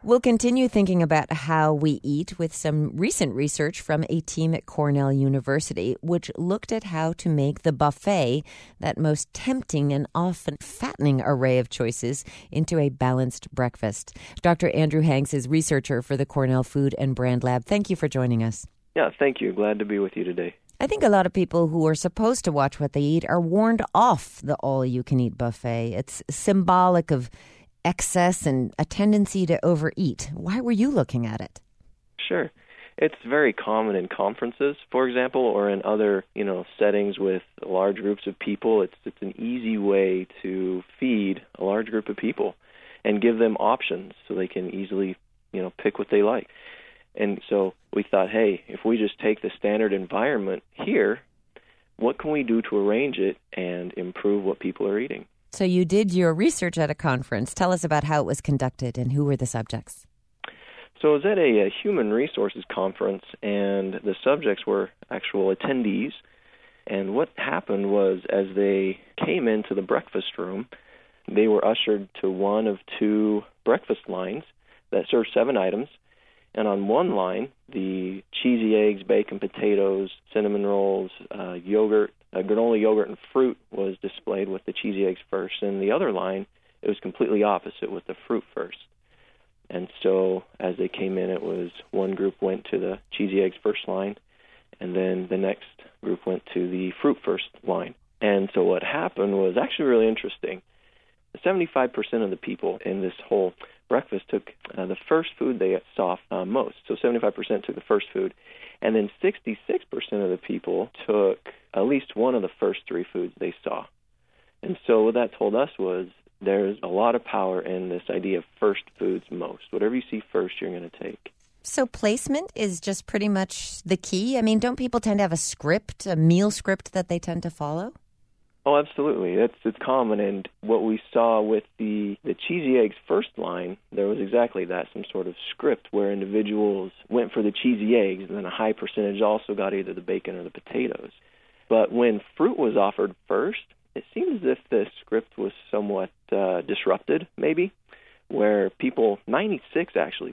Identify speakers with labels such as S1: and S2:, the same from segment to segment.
S1: We'll continue thinking about how we eat with some recent research from a team at Cornell University, which looked at how to make the buffet, that most tempting and often fattening array of choices, into a balanced breakfast. Dr. Andrew Hanks is researcher for the Cornell Food and Brand Lab. Thank you for joining us.
S2: Yeah, thank you. Glad to be with you today.
S1: I think a lot of people who are supposed to watch what they eat are warned off the all-you-can-eat buffet. It's symbolic of excess and a tendency to overeat. Why were you looking at it?
S2: Sure. It's very common in conferences, for example, or in other, settings with large groups of people. It's an easy way to feed a large group of people and give them options so they can easily, pick what they like. And so we thought, hey, if we just take the standard environment here, what can we do to arrange it and improve what people are eating?
S1: So you did your research at a conference. Tell us about how it was conducted and who were the subjects.
S2: So I was at a human resources conference, and the subjects were actual attendees. And what happened was, as they came into the breakfast room, they were ushered to one of two breakfast lines that served 7 items. And on one line, the cheesy eggs, bacon, potatoes, cinnamon rolls, yogurt, granola yogurt, and fruit was displayed with the cheesy eggs first. And the other line, it was completely opposite with the fruit first. And so as they came in, it was one group went to the cheesy eggs first line, and then the next group went to the fruit first line. And so what happened was actually really interesting. 75% of the people in this whole breakfast took the first food they saw most. So 75% took the first food. And then 66% of the people took at least one of the first 3 foods they saw. And so what that told us was there's a lot of power in this idea of first foods most. Whatever you see first, you're going to take.
S1: So placement is just pretty much the key? I mean, don't people tend to have a script, a meal script that they tend to follow?
S2: Oh, absolutely. It's common. And what we saw with the cheesy eggs first line, there was exactly that, some sort of script where individuals went for the cheesy eggs, and then a high percentage also got either the bacon or the potatoes. But when fruit was offered first, it seemed as if the script was somewhat disrupted, maybe, where 96%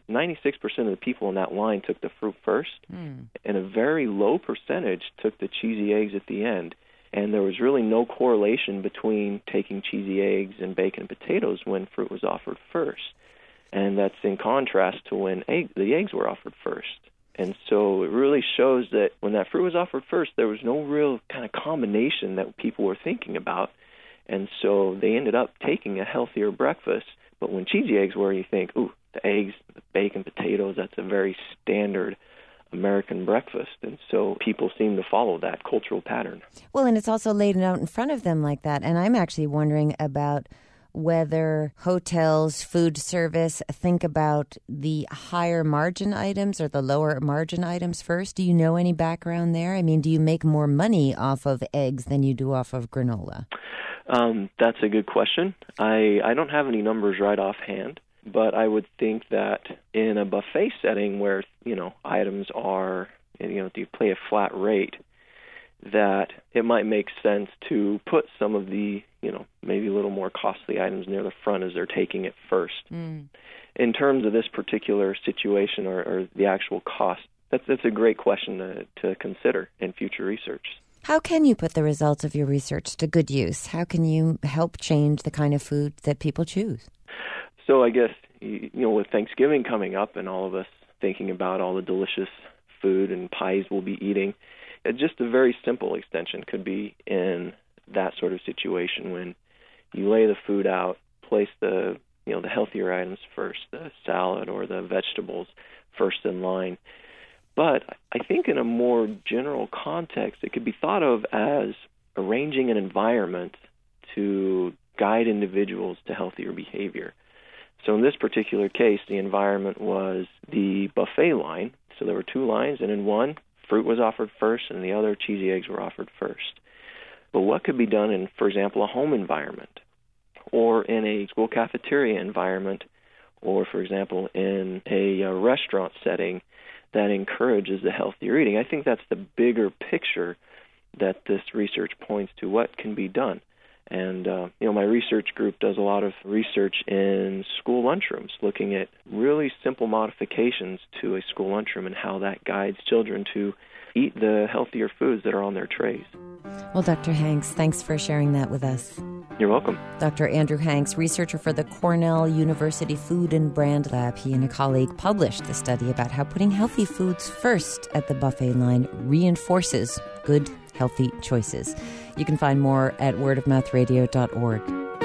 S2: of the people in that line took the fruit first, and a very low percentage took the cheesy eggs at the end. And there was really no correlation between taking cheesy eggs and bacon and potatoes when fruit was offered first. And that's in contrast to when the eggs were offered first. And so it really shows that when that fruit was offered first, there was no real kind of combination that people were thinking about. And so they ended up taking a healthier breakfast. But when cheesy eggs were, you think, ooh, the eggs, the bacon, potatoes, that's a very standard American breakfast. And so people seem to follow that cultural pattern.
S1: Well, and it's also laid out in front of them like that. And I'm actually wondering about whether hotels, food service think about the higher margin items or the lower margin items first. Do you know any background there? I mean, do you make more money off of eggs than you do off of granola?
S2: That's a good question. I don't have any numbers right offhand, but I would think that in a buffet setting where, items are, you pay a flat rate, that it might make sense to put some of the, maybe a little more costly items near the front as they're taking it first. In terms of this particular situation or the actual cost, that's a great question to consider in future research.
S1: How can you put the results of your research to good use? How can you help change the kind of food that people choose?
S2: So I guess, with Thanksgiving coming up and all of us thinking about all the delicious food and pies we'll be eating, just a very simple extension could be in that sort of situation when you lay the food out, place the healthier items first, the salad or the vegetables first in line. But I think in a more general context, it could be thought of as arranging an environment to guide individuals to healthier behavior. So in this particular case, the environment was the buffet line. So there were 2 lines, and in one, fruit was offered first, and in the other, cheesy eggs were offered first. But what could be done in, for example, a home environment, or in a school cafeteria environment, or, for example, in a restaurant setting that encourages the healthier eating? I think that's the bigger picture that this research points to what can be done. And, my research group does a lot of research in school lunchrooms, looking at really simple modifications to a school lunchroom and how that guides children to eat the healthier foods that are on their trays.
S1: Well, Dr. Hanks, thanks for sharing that with us.
S2: You're welcome.
S1: Dr. Andrew Hanks, researcher for the Cornell University Food and Brand Lab, he and a colleague published the study about how putting healthy foods first at the buffet line reinforces good, healthy choices. You can find more at wordofmouthradio.org.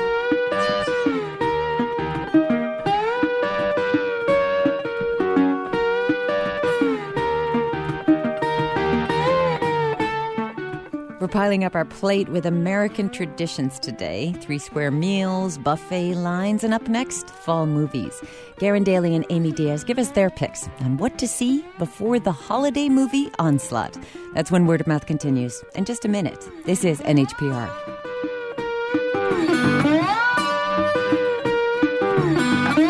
S1: We're piling up our plate with American traditions today. 3 square meals, buffet lines, and up next, fall movies. Garen Daly and Amy Diaz give us their picks on what to see before the holiday movie onslaught. That's when Word of Mouth continues in just a minute. This is NHPR.